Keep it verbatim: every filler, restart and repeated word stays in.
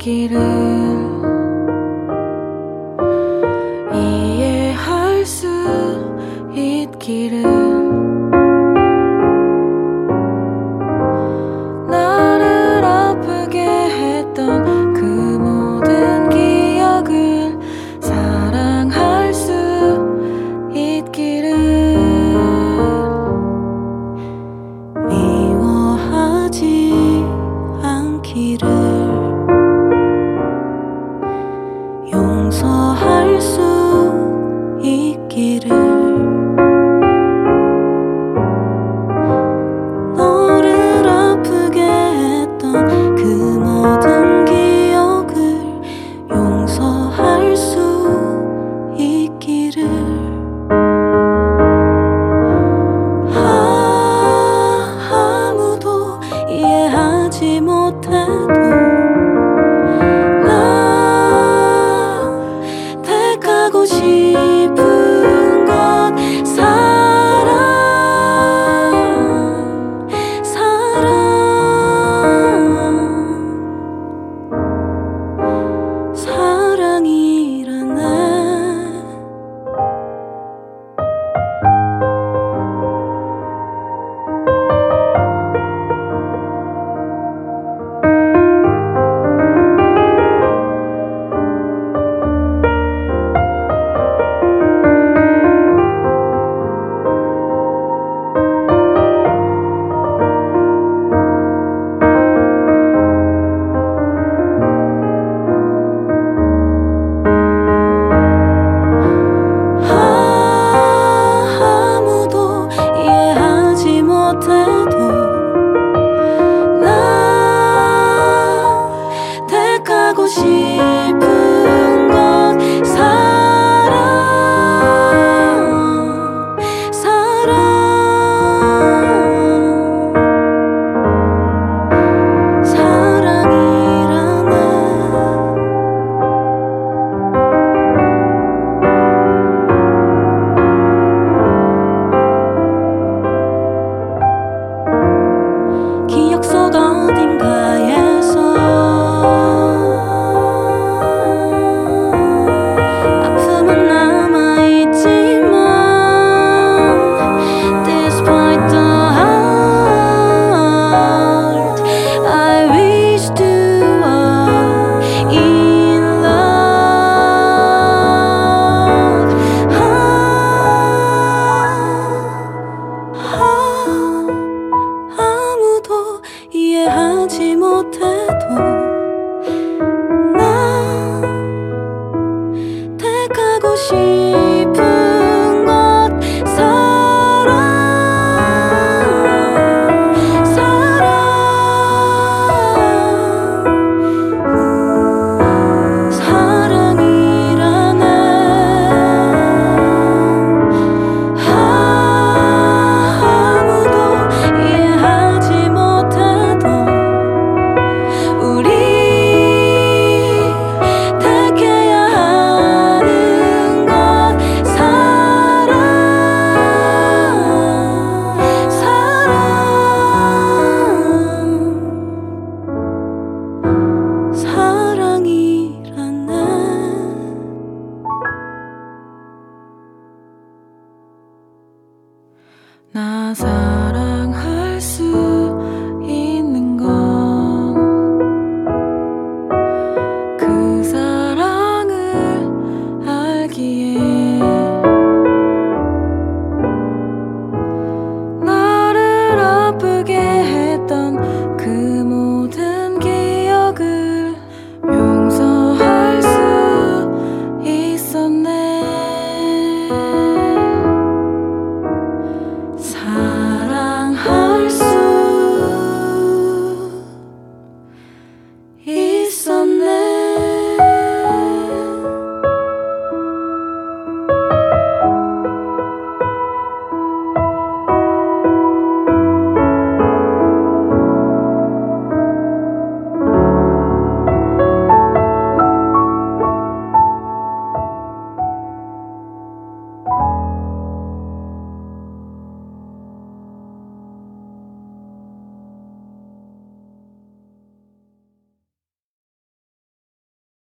있기를 이해할 수 있기를 나를 아프게 했던 그 모든 기억을 사랑할 수 있기를 미워하지 않기를 용서할 수 있기를 너를 아프게 했던 그 모든 기억을 용서할 수 있기를 아, 아무도 이해하지 못해도 택하고 싶은 건 사랑, 사랑, 사랑이라네. 아무도 이해하지 못해도 나 택하고 싶은 건 사랑, 사랑, 사랑이라네. 기억 속 어딘가에서 아픔은 남아있지만 Despite the heart I wish to are in love. 아, 아, 아무도 이해하지 못해도